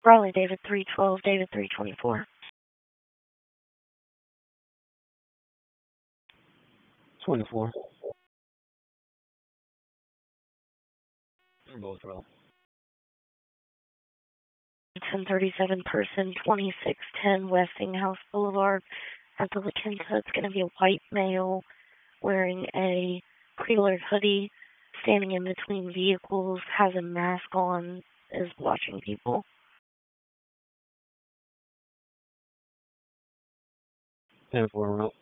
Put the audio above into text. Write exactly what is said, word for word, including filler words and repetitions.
Raleigh, David three twelve, David three twenty-four. twenty-four. They're both wrong. ten thirty-seven person, twenty-six ten Westinghouse Boulevard. At the La Quinta, it's going to be a white male wearing a colored hoodie, standing in between vehicles, has a mask on, is watching people. ten four wrong.